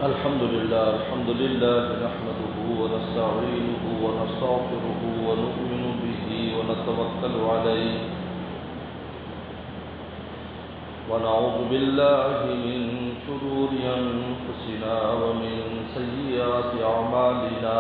الحمد لله نحمده ونستعينه ونستغفره ونؤمن به ونتوكل عليه ونعوذ بالله من شرور أنفسنا ومن سيئات أعمالنا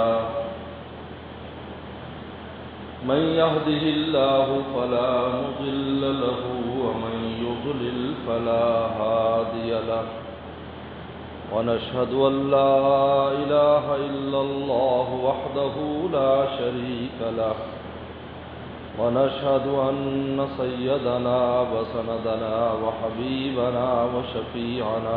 من يهده الله فلا مضل له ومن يضلل فلا هادي له ونشهد أن لا إله إلا الله وحده لا شريك له ونشهد أن سيدنا وسندنا وحبيبنا وشفيعنا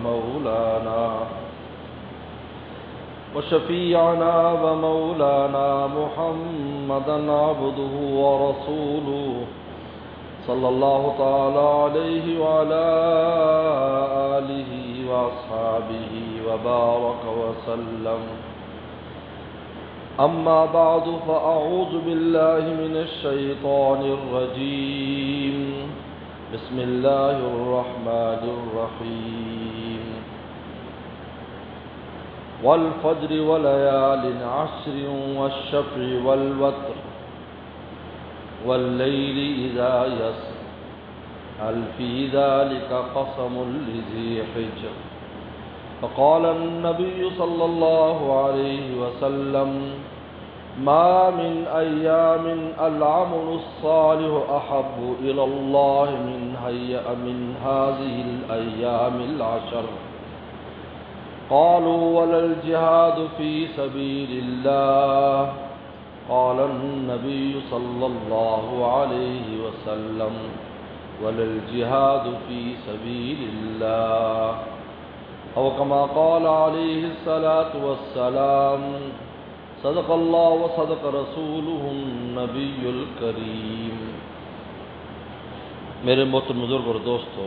ومولانا محمدا عبده ورسوله صلى الله تعالى عليه وعلى آله وأصحابه وبارك وسلم. أما بعد فأعوذ بالله من الشيطان الرجيم. بسم الله الرحمن الرحيم. والفجر وليال عشر والشفع والوتر والليل إذا يسر هل في ذلك قسم لذي حجر. فقال النبي صلى الله عليه وسلم ما من أيام العمل الصالح أحب إلى الله من هذه الأيام العشر. قالوا ولا الجهاد في سبيل الله. قال النبي صلى الله عليه وسلم ولا الجهاد في سبيل الله أو كما قال عليه الصلاة والسلام. صدق الله وصدق رسوله النبي الكريم. میرے محترم بزرگ اور دوستو،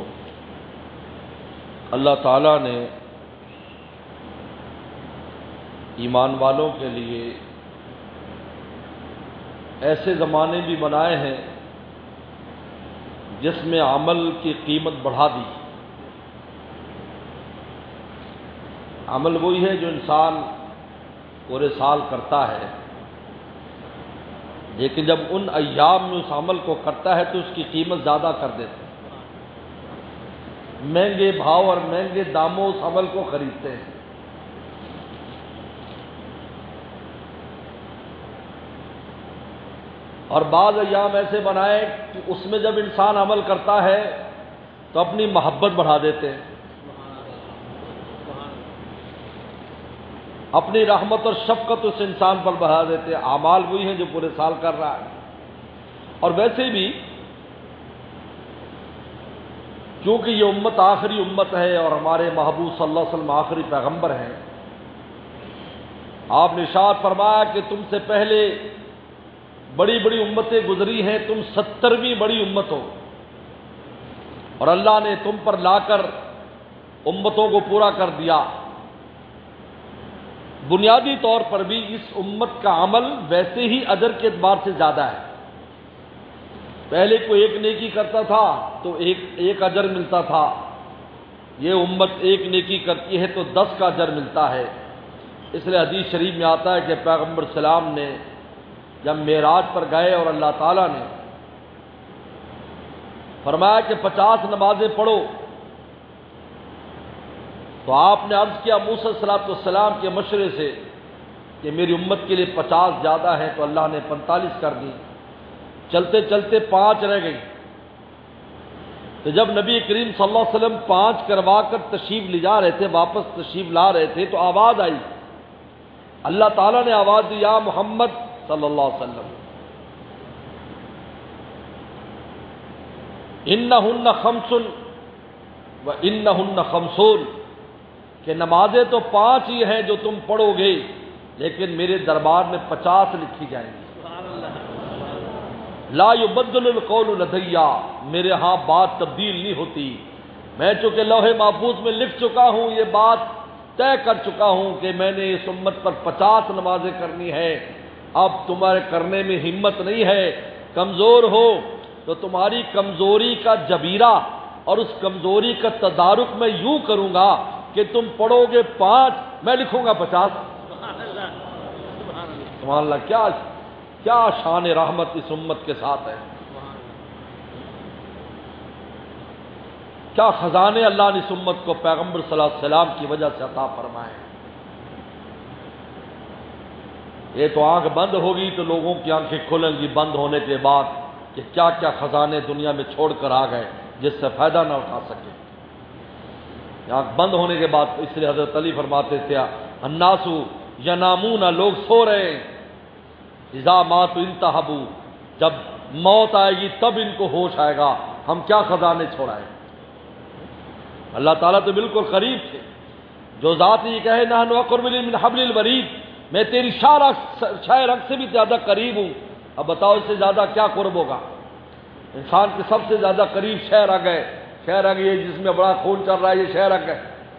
اللہ تعالیٰ نے ایمان والوں کے لیے ایسے زمانے بھی بنائے ہیں جس میں عمل کی قیمت بڑھا دی. عمل وہی ہے جو انسان پورے سال کرتا ہے، لیکن جب ان ایام میں اس عمل کو کرتا ہے تو اس کی قیمت زیادہ کر دیتے ہیں. مہنگے بھاؤ اور مہنگے داموں اس عمل کو خریدتے ہیں. اور بعض ایام ایسے بنائے کہ اس میں جب انسان عمل کرتا ہے تو اپنی محبت بڑھا دیتے ہیں، اپنی رحمت اور شفقت اس انسان پر بڑھا دیتے ہیں. اعمال وہی ہیں جو پورے سال کر رہا ہے. اور ویسے بھی چونکہ یہ امت آخری امت ہے اور ہمارے محبوب صلی اللہ علیہ وسلم آخری پیغمبر ہیں، آپ نے ارشاد فرمایا کہ تم سے پہلے بڑی بڑی امتیں گزری ہیں، تم 70ویں بڑی امت ہو، اور اللہ نے تم پر لا کر امتوں کو پورا کر دیا. بنیادی طور پر بھی اس امت کا عمل ویسے ہی اجر کے اعتبار سے زیادہ ہے. پہلے کوئی ایک نیکی کرتا تھا تو ایک اجر ملتا تھا. یہ امت ایک نیکی کرتی ہے تو 10 کا اجر ملتا ہے. اس لیے حدیث شریف میں آتا ہے کہ پیغمبر سلام نے جب معراج پر گئے اور اللہ تعالیٰ نے فرمایا کہ 50 نمازیں پڑھو، تو آپ نے عرض کیا موسیٰ علیہ السلام کے مشورے سے کہ میری امت کے لیے 50 زیادہ ہیں، تو اللہ نے 45 کر دی. چلتے چلتے 5 رہ گئی. تو جب نبی کریم صلی اللہ علیہ وسلم 5 کروا کر تشریف لے جا رہے تھے، واپس تشریف لا رہے تھے، تو آواز آئی. اللہ تعالیٰ نے آواز دی یا محمد صلی اللہ علیہ وسلم انہن خمس و انہن خمسون، کہ نمازیں تو 5 ہی ہیں جو تم پڑھو گے، لیکن میرے دربار میں 50 لکھی جائیں گی. لا یبدل القول لدی، میرے ہاں بات تبدیل نہیں ہوتی. میں چونکہ لوح محفوظ میں لکھ چکا ہوں، یہ بات طے کر چکا ہوں کہ میں نے اس امت پر 50 نمازیں کرنی ہے. اب تمہارے کرنے میں ہمت نہیں ہے، کمزور ہو، تو تمہاری کمزوری کا جبیرہ اور اس کمزوری کا تدارک میں یوں کروں گا کہ تم پڑھو گے 5 میں لکھوں گا 50۔ سبحان اللہ، کیا شان رحمت اس امت کے ساتھ ہے، کیا خزانے اللہ نے اس امت کو پیغمبر صلی اللہ علیہ وسلم کی وجہ سے عطا فرمائے۔ یہ تو آنکھ بند ہوگی تو لوگوں کی آنکھیں کھلیں گی بند ہونے کے بعد کہ کیا کیا خزانے دنیا میں چھوڑ کر آ گئے جس سے فائدہ نہ اٹھا سکے۔ آنکھ بند ہونے کے بعد، اس لیے حضرت علی فرماتے تھے الناس ینامون، لوگ سو رہے ہیں، اذا ماتوا انتہبوا، جب موت آئے گی تب ان کو ہوش آئے گا ہم کیا خزانے چھوڑائیں۔ اللہ تعالیٰ تو بالکل قریب تھے، جو ذات یہ کہے نحن اقرب من حبل الورید، میں تیری شاہ رگ سے بھی زیادہ قریب ہوں۔ اب بتاؤ اس سے زیادہ کیا قرب ہوگا؟ انسان کے سب سے زیادہ قریب شہ رگ ہے، شہ رگ یہ جس میں بڑا خون چل رہا ہے، یہ شہ رگ ہے۔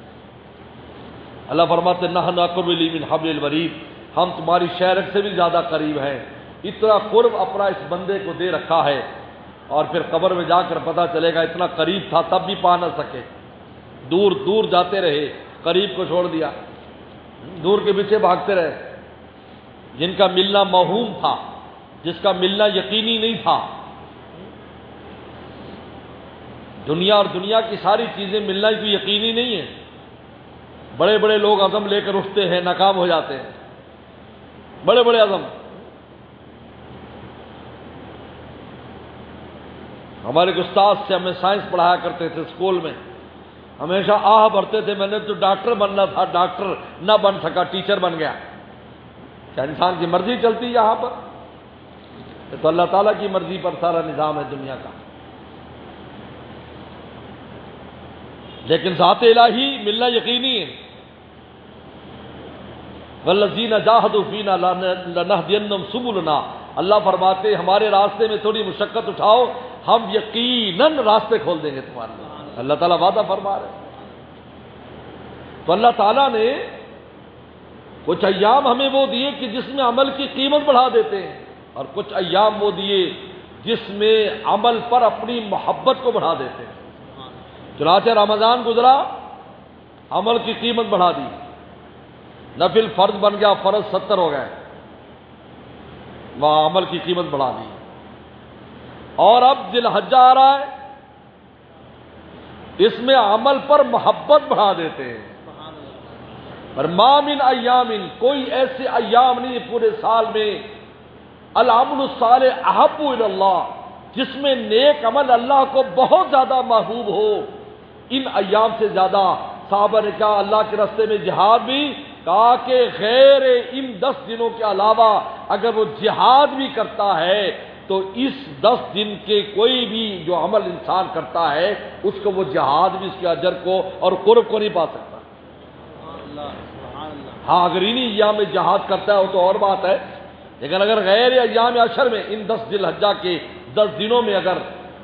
اللہ فرماتے نحن اقرب من حبل الورید، ہم تمہاری شہ رگ سے بھی زیادہ قریب ہیں۔ اتنا قرب اپنا اس بندے کو دے رکھا ہے، اور پھر قبر میں جا کر پتہ چلے گا اتنا قریب تھا تب بھی پا نہ سکے، دور دور جاتے رہے، قریب کو چھوڑ دیا، دور کے پیچھے بھاگتے رہے۔ جن کا ملنا موہوم تھا، جس کا ملنا یقینی نہیں تھا، دنیا اور دنیا کی ساری چیزیں ملنا ہی کوئی یقینی نہیں ہے۔ بڑے بڑے لوگ عزم لے کر اٹھتے ہیں، ناکام ہو جاتے ہیں، بڑے بڑے عزم۔ ہمارے ایک استاد سے ہمیں سائنس پڑھایا کرتے تھے اسکول میں، ہمیشہ آہ بھرتے تھے میں نے تو ڈاکٹر بننا تھا، ڈاکٹر نہ بن سکا، ٹیچر بن گیا۔ کیا انسان کی مرضی چلتی ہے یہاں پر؟ یہ تو اللہ تعالیٰ کی مرضی پر سارا نظام ہے دنیا کا۔ لیکن ذات الہی ملنا یقینی ہے۔ والذین جاہدوا فینا لنہدینہم سبلنا، اللہ فرماتے ہمارے راستے میں تھوڑی مشقت اٹھاؤ، ہم یقیناً راستے کھول دیں گے تمہارے لیے۔ اللہ تعالیٰ وعدہ فرما رہے ہیں۔ تو اللہ تعالیٰ نے کچھ ایام ہمیں وہ دیے کہ جس میں عمل کی قیمت بڑھا دیتے ہیں، اور کچھ ایام وہ دیے جس میں عمل پر اپنی محبت کو بڑھا دیتے ہیں۔ چنانچہ رمضان گزرا، عمل کی قیمت بڑھا دی، نفل فرض بن گیا، فرض 70 ہو گئے، وہاں عمل کی قیمت بڑھا دی۔ اور اب ذی الحجہ آ رہا ہے، اس میں عمل پر محبت بڑھا دیتے ہیں۔ پر ما من ایام، کوئی ایسے ایام نہیں پورے سال میں، العمل الصالح احب الی اللہ، جس میں نیک عمل اللہ کو بہت زیادہ محبوب ہو ان ایام سے زیادہ۔ صحابہ نے کہا اللہ کے راستے میں جہاد بھی، کہا کہ غیر ان 10 دنوں کے علاوہ اگر وہ جہاد بھی کرتا ہے تو اس 10 دن کے کوئی بھی جو عمل انسان کرتا ہے اس کو وہ جہاد بھی اس کے اجر کو اور قرب کو نہیں پا سکتا۔ ہاں اگر انہی ایام میں جہاد کرتا ہے وہ تو اور بات ہے، لیکن اگر غیر ایام عشر میں ان 10 ذی الحجہ کے 10 دنوں میں اگر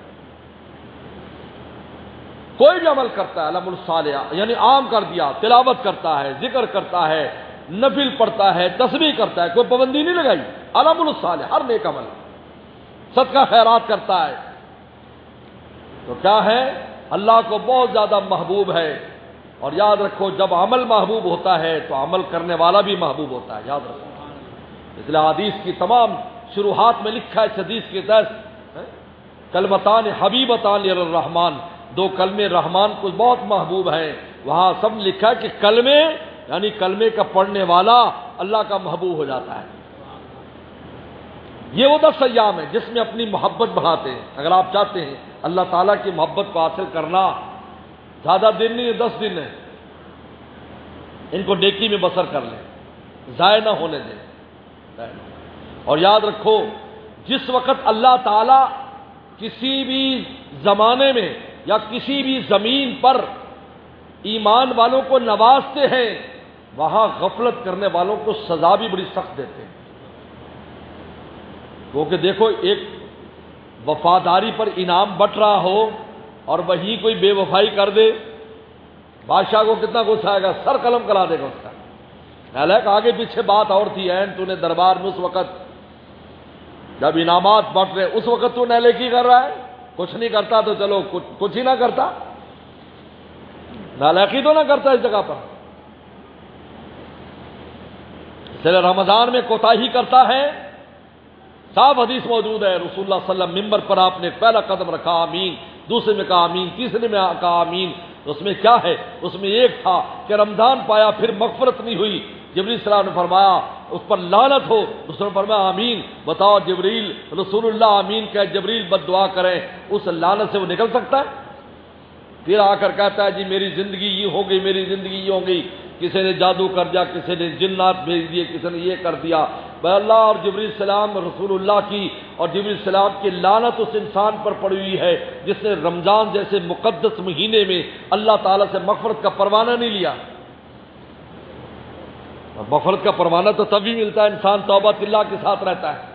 کوئی بھی عمل کرتا ہے العمل الصالح، یعنی عام کر دیا، تلاوت کرتا ہے، ذکر کرتا ہے، نفل پڑھتا ہے، تسبیح کرتا ہے، کوئی پابندی نہیں لگائی، العمل الصالح ہر نیک عمل، صدقہ خیرات کرتا ہے، تو کیا ہے اللہ کو بہت زیادہ محبوب ہے۔ اور یاد رکھو جب عمل محبوب ہوتا ہے تو عمل کرنے والا بھی محبوب ہوتا ہے، یاد رکھو۔ اس لیے حدیث کی تمام شروحات میں لکھا ہے اس حدیث کے تحت کلمتان حبیبتان للرحمن، 2 کلمے رحمان کو بہت محبوب ہیں، وہاں سب لکھا ہے کہ کلمے یعنی کلمے کا پڑھنے والا اللہ کا محبوب ہو جاتا ہے۔ یہ وہ 10 ایام ہے جس میں اپنی محبت بڑھاتے ہیں۔ اگر آپ چاہتے ہیں اللہ تعالیٰ کی محبت کو حاصل کرنا، زیادہ دن نہیں ہے، 10 دن ہے، ان کو نیکی میں بسر کر لیں، ضائع نہ ہونے دیں۔ اور یاد رکھو جس وقت اللہ تعالیٰ کسی بھی زمانے میں یا کسی بھی زمین پر ایمان والوں کو نوازتے ہیں، وہاں غفلت کرنے والوں کو سزا بھی بڑی سخت دیتے ہیں۔ کیونکہ دیکھو ایک وفاداری پر انعام بٹ رہا ہو اور وہی کوئی بے وفائی کر دے، بادشاہ کو کتنا غصہ آئے گا، سر قلم کرا دے گا اس کا۔ حالانکہ آگے پیچھے بات اور تھی، تو نے دربار میں اس وقت جب انعامات بٹ رہے اس وقت تو نیلیکی کر رہا ہے، کچھ نہیں کرتا تو چلو کچھ ہی نہ کرتا، نالائقی تو نہ کرتا اس جگہ پر. اس لیے رمضان میں کوتاہی کرتا ہے. صاف حدیث موجود ہے, رسول اللہ صلی اللہ علیہ وسلم ممبر پر آپ نے پہلا قدم رکھا آمین, دوسرے میں کہا آمین, تیسرے میں کہا آمین. تو اس میں کیا ہے؟ اس میں ایک تھا کہ رمضان پایا پھر مغفرت نہیں ہوئی. جبریل صلی اللہ علیہ وسلم نے فرمایا اس پر لعنت ہو. اس نے فرمایا آمین. بتاؤ جبریل, رسول اللہ آمین کہ جبریل بد دعا کریں, اس لعنت سے وہ نکل سکتا ہے؟ پھر آ کر کہتا ہے جی میری زندگی یہ ہو گئی, میری زندگی یہ ہو گئی, کسی نے جادو کر دیا, کسی نے جنات بھیج دیے, کسی نے یہ کر دیا. بھائی اللہ اور جبریل السلام رسول اللہ کی اور جبریل السلام کی لعنت اس انسان پر پڑی ہوئی ہے جس نے رمضان جیسے مقدس مہینے میں اللہ تعالیٰ سے مغفرت کا پروانہ نہیں لیا. مغفرت کا پروانہ تو تبھی ملتا ہے انسان توبہ اللہ کے ساتھ رہتا ہے.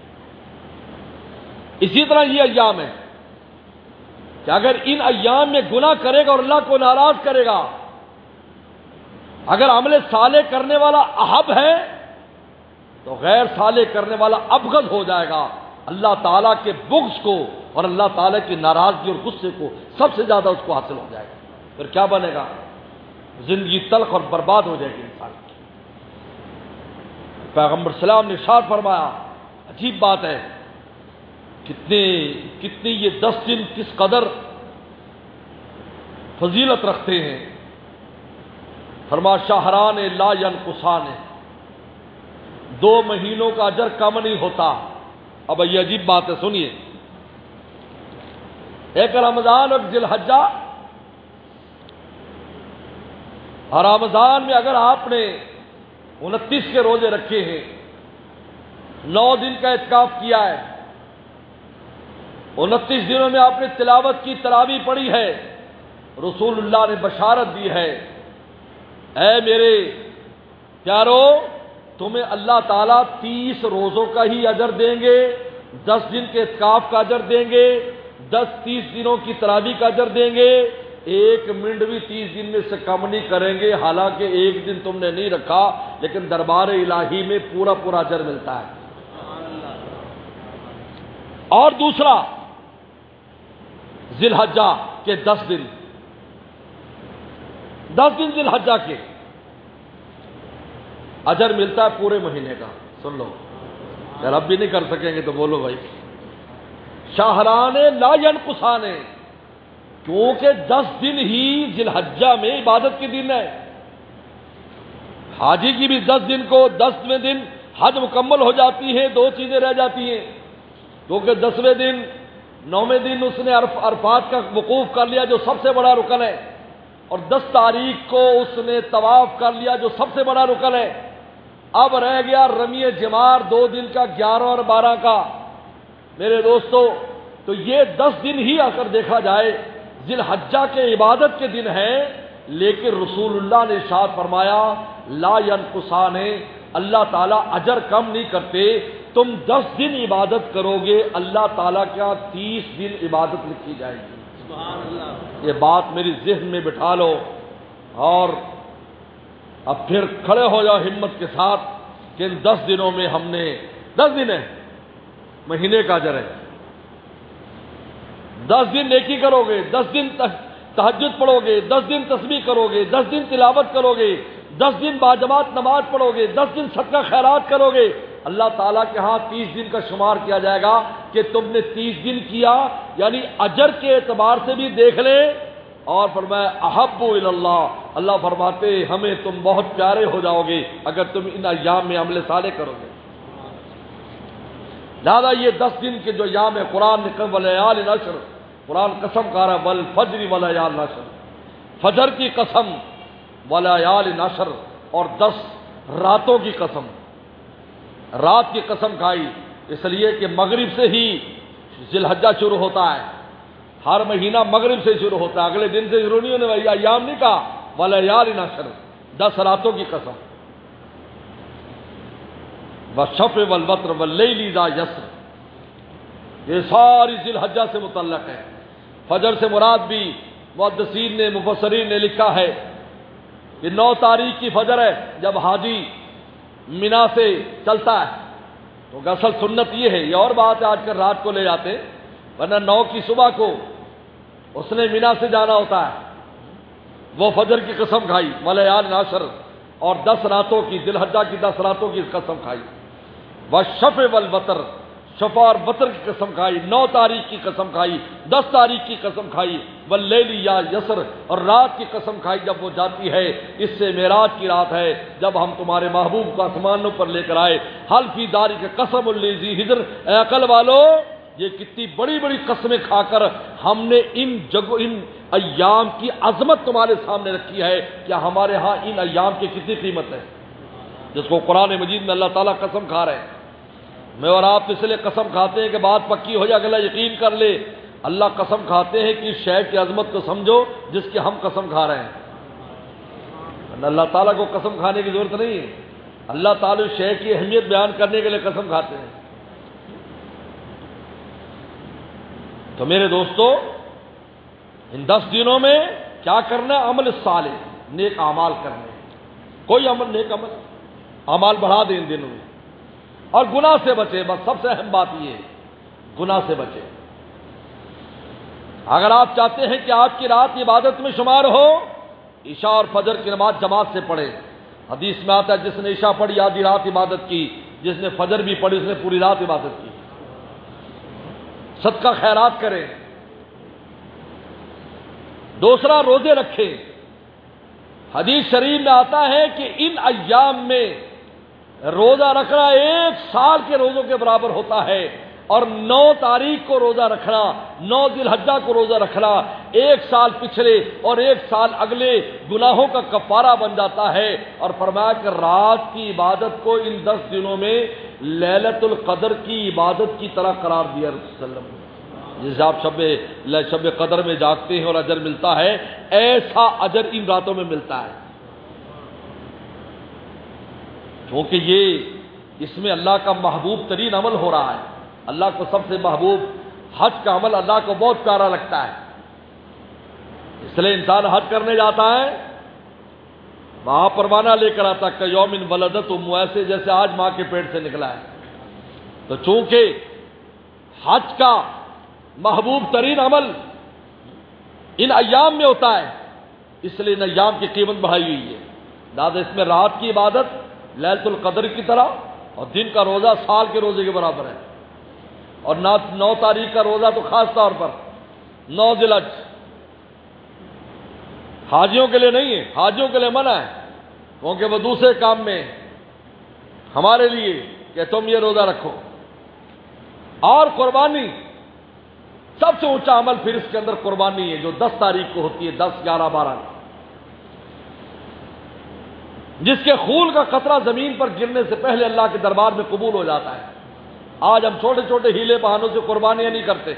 اسی طرح یہ ایام ہے کہ اگر ان ایام میں گناہ کرے گا اور اللہ کو ناراض کرے گا, اگر عمل صالح کرنے والا احب ہے تو غیر صالح کرنے والا ابغض ہو جائے گا. اللہ تعالیٰ کے بغض کو اور اللہ تعالیٰ کی ناراضگی اور غصے کو سب سے زیادہ اس کو حاصل ہو جائے گا. پھر کیا بنے گا؟ زندگی تلخ اور برباد ہو جائے گی انسان کی. پیغمبر سلام نے ارشاد فرمایا, عجیب بات ہے, کتنی یہ 10 دن کس قدر فضیلت رکھتے ہیں. فرمایا شہران لا ینقصان, 2 مہینوں کا اجر کم نہیں ہوتا. اب یہ عجیب بات ہے, سنیے. ایک رمضان اور ذی الحجہ. اور رمضان میں اگر آپ نے 29 کے روزے رکھے ہیں, 9 دن کا اعتکاف کیا ہے, 29 دنوں میں آپ نے تلاوت کی, تراویح پڑھی ہے, رسول اللہ نے بشارت دی ہے, اے میرے پیارو تمہیں اللہ تعالیٰ 30 روزوں کا ہی اجر دیں گے, 10 دن کے اعتکاف کا اجر دیں گے, 30 دنوں کی تراویح کا اجر دیں گے. 1 منٹ بھی 30 دن میں سے کم نہیں کریں گے, حالانکہ 1 دن تم نے نہیں رکھا, لیکن دربار الہی میں پورا اجر ملتا ہے. اور دوسرا ذی الحجہ کے 10 دن ذی الحجہ کے اجر ملتا ہے پورے مہینے کا. سن لو, اگر اب بھی نہیں کر سکیں گے تو بولو بھائی. شہران لا ینقصان, کیونکہ 10 دن ہی ذی الحجہ میں عبادت کے دن ہے. حاجی کی بھی 10 دن کو 10ویں دن حج مکمل ہو جاتی ہے, 2 چیزیں رہ جاتی ہیں. کیونکہ 10ویں دن 9ویں دن اس نے عرفات کا وقوف کر لیا جو سب سے بڑا رکن ہے, اور 10 تاریخ کو اس نے طواف کر لیا جو سب سے بڑا رکن ہے. اب رہ گیا رمی جمار 2 دن کا, 11 اور 12 کا. میرے دوستو, تو یہ 10 دن ہی اگر دیکھا جائے ذی الحجہ کے عبادت کے دن ہیں, لیکن رسول اللہ نے ارشاد فرمایا لا ینقصان, اللہ تعالیٰ اجر کم نہیں کرتے. تم 10 دن عبادت کرو گے, اللہ تعالیٰ کا 30 دن عبادت لکھی جائے گی. سبحان اللہ. یہ بات میری ذہن میں بٹھا لو, اور اب پھر کھڑے ہو جاؤ ہمت کے ساتھ کہ ان 10 دنوں میں ہم نے 10 دن ہے, مہینے کا اجر ہے. 10 دن نیکی کرو گے, 10 دن تہجد پڑھو گے, 10 دن تسبیح کرو گے, 10 دن تلاوت کرو گے, 10 دن باجماعت نماز پڑھو گے, 10 دن صدقہ خیرات کرو گے, اللہ تعالیٰ کے ہاں 30 دن کا شمار کیا جائے گا کہ تم نے 30 دن کیا. یعنی اجر کے اعتبار سے بھی دیکھ لے. اور فرمایا احب الی اللہ, اللہ فرماتے ہمیں تم بہت پیارے ہو جاؤ گے اگر تم ان ایام میں عمل صالح کرو گے. لہذا یہ 10 دن کے جو ایام ہے, قرآن نے ولیال عشر, قرآن قسم کہا رہا ہے والفجر ولیال عشر, فجر کی قسم, ولیال عشر, اور 10 راتوں کی قسم. رات کی قسم کھائی اس لیے کہ مغرب سے ہی ذی الحجہ شروع ہوتا ہے. ہر مہینہ مغرب سے شروع ہوتا ہے, اگلے دن سے شروع نہیں ہونے والی. ایام نہیں کہا, ولیال عشر, 10 راتوں کی قسم. والشفع والوتر واللیل اذا یسر, یہ ساری ذی الحجہ سے متعلق ہے. فجر سے مراد بھی محدثین نے, مفسرین نے لکھا ہے کہ 9 تاریخ کی فجر ہے جب حاجی مینا سے چلتا ہے. تو اصل سنت یہ ہے, یہ اور بات ہے آج کل رات کو لے جاتے, ورنہ 9 کی صبح کو اس نے مینا سے جانا ہوتا ہے. وہ فجر کی قسم کھائی، ولیال عشر، اور 10 راتوں کی، ذی الحجہ کی 10 راتوں کی قسم کھائی، والشفع والوتر، شفع اور وتر کی قسم کھائی، 9 تاریخ کی قسم کھائی، 10 تاریخ کی قسم کھائی، واللیل یا یسر، اور رات کی قسم کھائی جب وہ جاتی ہے، اس سے معراج کی رات ہے جب ہم تمہارے محبوب کو آسمانوں پر لے کر آئے۔ حل فی ذالک قسم لذی حجر، اے عقل والو، یہ کتنی بڑی بڑی قسمیں کھا کر ہم نے ان ایام کی عظمت تمہارے سامنے رکھی ہے، کیا ہمارے ہاں ان ایام کی کتنی قیمت ہے، جس کو قرآن مجید میں اللہ تعالیٰ قسم کھا رہے ہیں۔ میں اور آپ اس لیے قسم کھاتے ہیں کہ بات پکی ہو جائے، اگلا یقین کر لے۔ اللہ قسم کھاتے ہیں کہ اس شے کی عظمت کو سمجھو جس کی ہم قسم کھا رہے ہیں۔ اللہ تعالیٰ کو قسم کھانے کی ضرورت نہیں ہے، اللہ تعالیٰ اس شے کی اہمیت بیان کرنے کے لیے قسم کھاتے ہیں۔ تو میرے دوستو، ان 10 دنوں میں کیا کرنا ہے؟ عمل صالح، نیک اعمال کرنے، کوئی عمل نیک اعمال بڑھا دیں ان دنوں میں، اور گناہ سے بچے۔ بس سب سے اہم بات یہ ہے، گناہ سے بچے۔ اگر آپ چاہتے ہیں کہ آج کی رات عبادت میں شمار ہو، عشاء اور فجر کی نماز جماعت سے پڑھے۔ حدیث میں آتا ہے جس نے عشاء پڑھی آدھی رات عبادت کی، جس نے فجر بھی پڑھی اس نے پوری رات عبادت کی۔ صدقہ خیرات کریں۔ دوسرا، روزے رکھیں۔ حدیث شریف میں آتا ہے کہ ان ایام میں روزہ رکھنا 1 سال کے روزوں کے برابر ہوتا ہے، اور 9 تاریخ کو روزہ رکھنا، 9 ذی الحجہ کو روزہ رکھنا 1 سال پچھلے اور 1 سال اگلے گناہوں کا کفارہ بن جاتا ہے۔ اور فرمایا کہ رات کی عبادت کو ان 10 دنوں میں لیلۃ القدر کی عبادت کی طرح قرار دیا رسول صلی اللہ علیہ وسلم۔ جیسے آپ شب قدر میں جاگتے ہیں اور اجر ملتا ہے، ایسا اجر ان راتوں میں ملتا ہے، کیونکہ یہ اس میں اللہ کا محبوب ترین عمل ہو رہا ہے۔ اللہ کو سب سے محبوب حج کا عمل اللہ کو بہت پیارا لگتا ہے، اس لیے انسان حج کرنے جاتا ہے، وہاں پروانہ لے کر آتا کہ یوم ولدت امہ، ایسے جیسے آج ماں کے پیٹ سے نکلا ہے۔ تو چونکہ حج کا محبوب ترین عمل ان ایام میں ہوتا ہے، اس لیے ان ایام کی قیمت بڑھائی ہوئی ہے۔ دادا اس میں رات کی عبادت لیلۃ القدر کی طرح، اور دن کا روزہ سال کے روزے کے برابر ہے، اور 9 تاریخ کا روزہ تو خاص طور پر 9 ذی الحجہ حاجیوں کے لیے نہیں ہے، حاجیوں کے لیے منع ہے، کیونکہ وہ دوسرے کام میں، ہمارے لیے کہ تم یہ روزہ رکھو۔ اور قربانی سب سے اونچا عمل پھر اس کے اندر قربانی ہے، جو 10 تاریخ کو ہوتی ہے، 10، 11، 12، جس کے خون کا قطرہ زمین پر گرنے سے پہلے اللہ کے دربار میں قبول ہو جاتا ہے۔ آج ہم چھوٹے چھوٹے ہیلے بہانوں سے قربانیاں نہیں کرتے،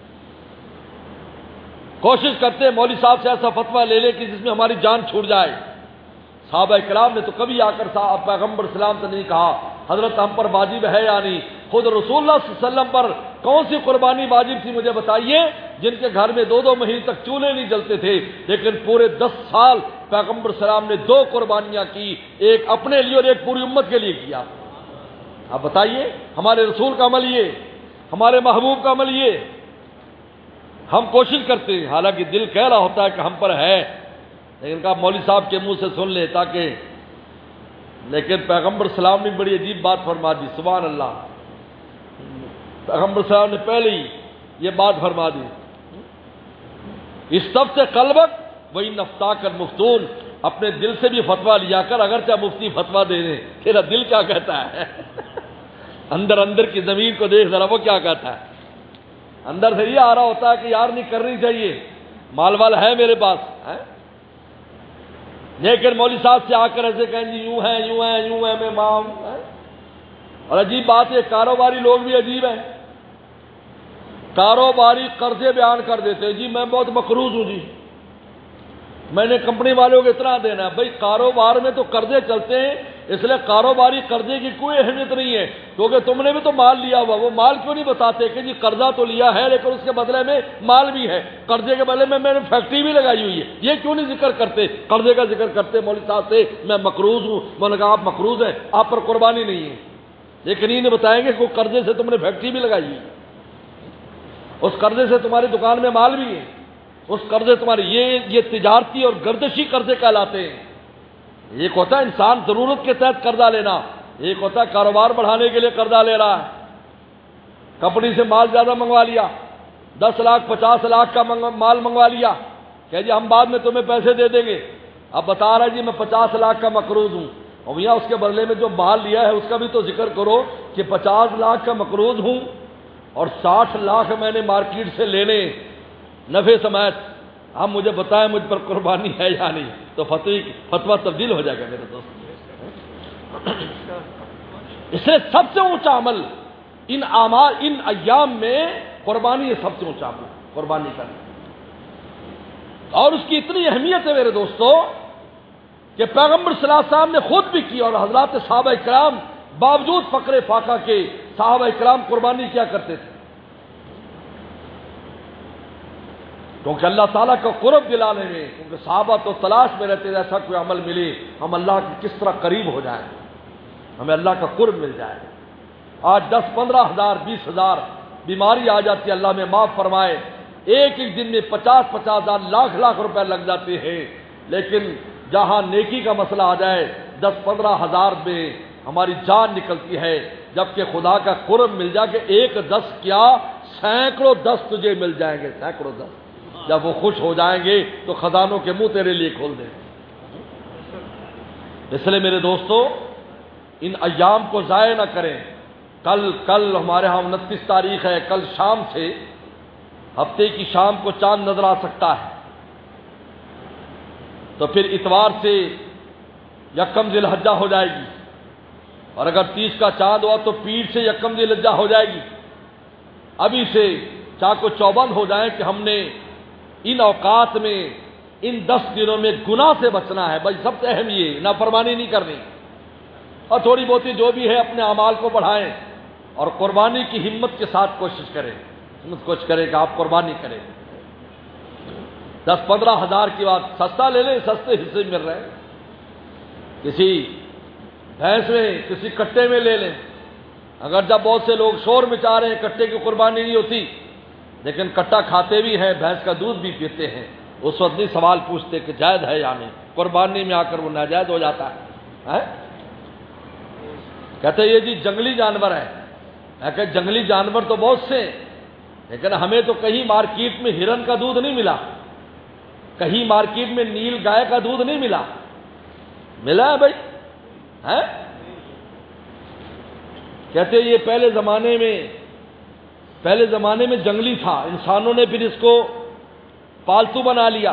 کوشش کرتے مولوی صاحب سے ایسا فتویٰ لے لے کہ جس میں ہماری جان چھوٹ جائے۔ صحابہ کرام نے تو کبھی آ کر پیغمبر اسلام سے نہیں کہا حضرت ہم پر واجب ہے یا نہیں، خود رسول اللہ صلی اللہ علیہ وسلم پر کون سی قربانی واجب تھی مجھے بتائیے، جن کے گھر میں 2 مہینے تک چولہے نہیں جلتے تھے، لیکن پورے 10 سال پیغمبر اسلام نے 2 قربانیاں کی، ایک اپنے لیے اور ایک پوری امت کے لیے کیا۔ اب بتائیے، ہمارے رسول کا عمل یہ، ہمارے محبوب کا عمل یہ، ہم کوشش کرتے ہیں، حالانکہ دل کہہ رہا ہوتا ہے کہ ہم پر ہے، لیکن کہا مولوی صاحب کے منہ سے سن لے تاکہ، لیکن پیغمبر اسلام نے بڑی عجیب بات فرما دی، سبحان اللہ۔ پیغمبر اسلام نے پہلے ہی یہ بات فرما دی، استفت قلبک وہی نفتا کر مفتون، اپنے دل سے بھی فتویٰ لیا کر، اگرچہ مفتی فتویٰ دے دیں، تیرا دل کیا کہتا ہے، اندر اندر کی زمین کو دیکھ ذرا، وہ کیا کہتا ہے۔ اندر سے یہ آ رہا ہوتا ہے کہ یار نہیں کرنی چاہیے، مال وال ہے میرے پاس، لیکن مولوی صاحب سے آ کر ایسے کہیں جی یوں ہے یوں ہے یوں ہے، میں ماں ہوں۔ اور عجیب بات ہے، کاروباری لوگ بھی عجیب ہیں، کاروباری قرضے بیان کر دیتے ہیں، جی میں بہت مقروض ہوں جی، میں نے کمپنی والوں کو اتنا دینا ہے۔ بھائی کاروبار میں تو قرضے چلتے ہیں، اس لیے کاروباری قرضے کی کوئی اہمیت نہیں ہے، کیونکہ تم نے بھی تو مال لیا ہوا، وہ مال کیوں نہیں بتاتے کہ جی قرضہ تو لیا ہے لیکن اس کے بدلے میں مال بھی ہے، قرضے کے بدلے میں نے فیکٹری بھی لگائی ہوئی ہے، یہ کیوں نہیں ذکر کرتے؟ قرضے کا ذکر کرتے مولوی صاحب سے میں مقروض ہوں، میں نے کہا آپ مقروض ہیں، آپ پر قربانی نہیں ہے، لیکن یہ نہیں بتائیں گے کہ قرضے سے تم نے فیکٹری بھی لگائی ہے، اس قرضے سے تمہاری دکان میں مال بھی ہے، اس قرضے تمہارے یہ تجارتی اور گردشی قرضے کہلاتے ہیں۔ ایک ہوتا ہے انسان ضرورت کے تحت قرضہ لینا، ایک ہوتا ہے کاروبار بڑھانے کے لیے قرضہ لے رہا ہے۔ کمپنی سے مال زیادہ منگوا لیا، 10 لاکھ 50 لاکھ کا مال منگوا لیا، کہ جی ہم بعد میں تمہیں پیسے دے دیں گے۔ اب بتا رہا ہے جی میں 50 لاکھ کا مقروض ہوں، اور یہاں اس کے بدلے میں جو مال لیا ہے اس کا بھی تو ذکر کرو کہ 50 لاکھ کا مقروض ہوں اور 60 لاکھ میں نے مارکیٹ سے لینے نفع سمیت، اب مجھے بتائیں مجھ پر قربانی ہے یا نہیں، تو فتویٰ تبدیل ہو جائے گا میرے دوست۔ اس سے سب سے اونچا عمل ان ایام میں قربانی ہے، سب سے اونچا عمل قربانی کرنا، اور اس کی اتنی اہمیت ہے میرے دوستو کہ پیغمبر صلی اللہ علیہ وسلم نے خود بھی کی، اور حضرات صحابہ اکرام باوجود فقر فاقہ کے صحابہ اکرام قربانی کیا کرتے تھے، کیونکہ اللہ تعالیٰ کا قرب دلانے میں، کیونکہ صحابہ تو تلاش میں رہتے تھے ایسا کوئی عمل ملے ہم اللہ کے کس طرح قریب ہو جائیں، ہمیں اللہ کا قرب مل جائے۔ آج 10-15 ہزار 20 ہزار بیماری آ جاتی ہے، اللہ میں معاف فرمائے، ایک دن میں 50-50 ہزار لاکھ روپے لگ جاتے ہیں، لیکن جہاں نیکی کا مسئلہ آ جائے 10-15 ہزار میں ہماری جان نکلتی ہے، جبکہ خدا کا قرب مل جائے کہ 1 کیا سینکڑوں 10 تجھے مل جائیں گے، سینکڑوں 10، جب وہ خوش ہو جائیں گے تو خزانوں کے منہ تیرے لیے کھول دیں۔ اس لیے میرے دوستو ان ایام کو ضائع نہ کریں۔ کل ہمارے ہاں 29 تاریخ ہے، کل شام سے ہفتے کی شام کو چاند نظر آ سکتا ہے، تو پھر اتوار سے 1 ذی الحجہ ہو جائے گی، اور اگر 30 کا چاند ہوا تو پیر سے 1 ذی الحجہ ہو جائے گی۔ ابھی سے چاکو چوبند ہو جائیں کہ ہم نے ان اوقات میں ان 10 دنوں میں گناہ سے بچنا ہے، بھائی سب سے اہم یہ نافرمانی نہیں کرنی، اور تھوڑی بہتی جو بھی ہے اپنے اعمال کو بڑھائیں، اور قربانی کی ہمت کے ساتھ کوشش کریں کہ آپ قربانی کریں۔ 10-15 ہزار کی بات سستا لے لیں، سستے حصے مل رہے ہیں، کسی بھینس میں کسی کٹے میں لے لیں، اگر جب بہت سے لوگ شور مچا رہے ہیں کٹے کی قربانی نہیں ہوتی، لیکن کٹا کھاتے بھی ہیں، بھینس کا دودھ بھی پیتے ہیں، اس وقت نہیں سوال پوچھتے کہ جائز ہے یا نہیں، قربانی میں آ کر وہ ناجائز ہو جاتا ہے۔ کہتے ہیں یہ جی جنگلی جانور ہے، میں کہ جنگلی جانور تو بہت سے، لیکن ہمیں تو کہیں مارکیٹ میں ہرن کا دودھ نہیں ملا، کہیں مارکیٹ میں نیل گائے کا دودھ نہیں ملا ہے بھائی، کہتے یہ پہلے زمانے میں جنگلی تھا، انسانوں نے پھر اس کو پالتو بنا لیا۔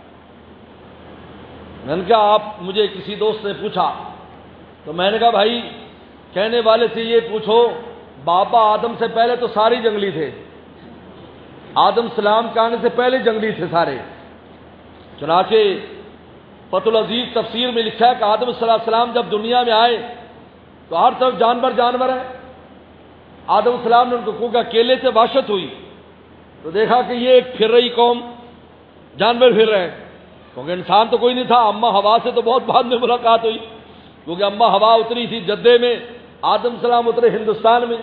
میں نے کہا آپ، مجھے کسی دوست نے پوچھا تو میں نے کہا بھائی کہنے والے سے یہ پوچھو، بابا آدم سے پہلے تو سارے جنگلی تھے، آدم سلام کے آنے سے پہلے جنگلی تھے سارے۔ چنانچہ فتح العزیز تفسیر میں لکھا ہے کہ آدم صلی اللہ علیہ وسلم جب دنیا میں آئے تو ہر طرف جانور ہیں، آدم السلام نے ان کو کہا کیلے سے وحشت ہوئی تو دیکھا کہ یہ ایک پھر رہی قوم، جانور پھر رہے ہیں، کیونکہ انسان تو کوئی نہیں تھا، اما ہوا سے تو بہت بعد میں ملاقات ہوئی، کیونکہ اما ہوا اتری تھی جدے میں، آدم السلام اترے ہندوستان میں،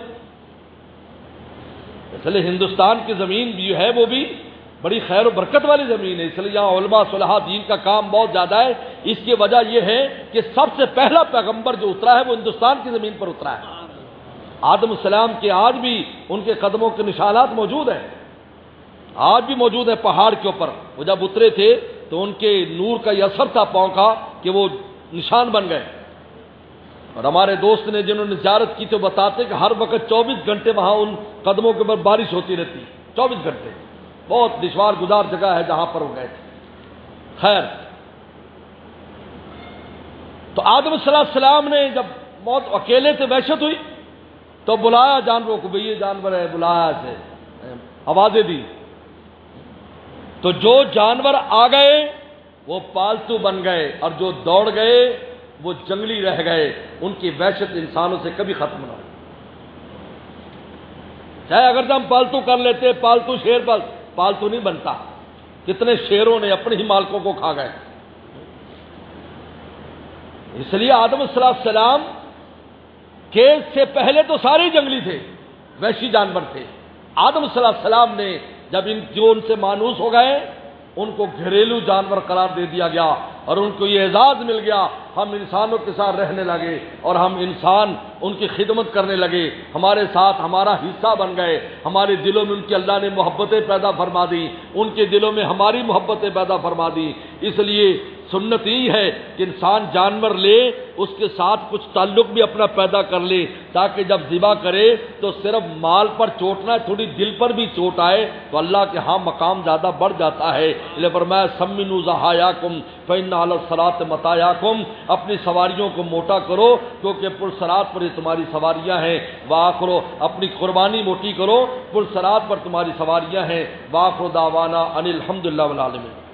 اس لیے ہندوستان کی زمین بھی ہے وہ بھی بڑی خیر و برکت والی زمین ہے، اس لیے یہاں علماء صلحاء دین کا کام بہت زیادہ ہے۔ اس کی وجہ یہ ہے کہ سب سے پہلا پیغمبر جو اترا ہے وہ ہندوستان کی زمین پر اترا ہے۔ آدم السلام کے آج بھی ان کے قدموں کے نشانات موجود ہیں، آج بھی موجود ہیں پہاڑ کے اوپر، وہ جب اترے تھے تو ان کے نور کا یہ اثر تھا پاؤں کا کہ وہ نشان بن گئے۔ اور ہمارے دوست نے جنہوں نے زیارت کی تو بتاتے کہ ہر وقت 24 گھنٹے وہاں ان قدموں کے اوپر بارش ہوتی رہتی، 24 گھنٹے، بہت دشوار گزار جگہ ہے جہاں پر وہ گئے تھے۔ خیر، تو آدم صلی اللہ علیہ وسلم نے جب موت اکیلے سے وحشت ہوئی تو بلایا جانوروں کو، بھئی یہ جانور ہے، بلایا اسے، آوازیں دی، تو جو جانور آ گئے وہ پالتو بن گئے، اور جو دوڑ گئے وہ جنگلی رہ گئے، ان کی وحشت انسانوں سے کبھی ختم نہ ہوئی۔ چاہے اگر ہم پالتو کر لیتے، پالتو شیر پالتو نہیں بنتا، کتنے شیروں نے اپنے ہی مالکوں کو کھا گئے۔ اس لیے آدم صلی اللہ علیہ وسلم کے سے پہلے تو سارے جنگلی تھے، وحشی جانور تھے۔ آدم صلی اللہ علیہ وسلم نے جب ان سے مانوس ہو گئے ان کو گھریلو جانور قرار دے دیا گیا اور ان کو یہ اعزاز مل گیا، ہم انسانوں کے ساتھ رہنے لگے اور ہم انسان ان کی خدمت کرنے لگے، ہمارے ساتھ ہمارا حصہ بن گئے، ہمارے دلوں میں ان کی اللہ نے محبتیں پیدا فرما دی، ان کے دلوں میں ہماری محبتیں پیدا فرما دی۔ اس لیے سنت یہ ہے کہ انسان جانور لے اس کے ساتھ کچھ تعلق بھی اپنا پیدا کر لے، تاکہ جب ذبح کرے تو صرف مال پر چوٹ نہ، تھوڑی دل پر بھی چوٹ آئے تو اللہ کے ہاں مقام زیادہ بڑھ جاتا ہے۔ اس لیے فرمایا سمنوا ضحایاکم فإن علی الصلاۃ مطایاکم، اپنی سواریوں کو موٹا کرو کیونکہ پرصراط پر یہ تمہاری سواریاں ہیں، واخرو اپنی قربانی موٹی کرو، پرصراط پر تمہاری سواریاں ہیں۔ واخر دعوانا ان الحمد للہ رب العالمین۔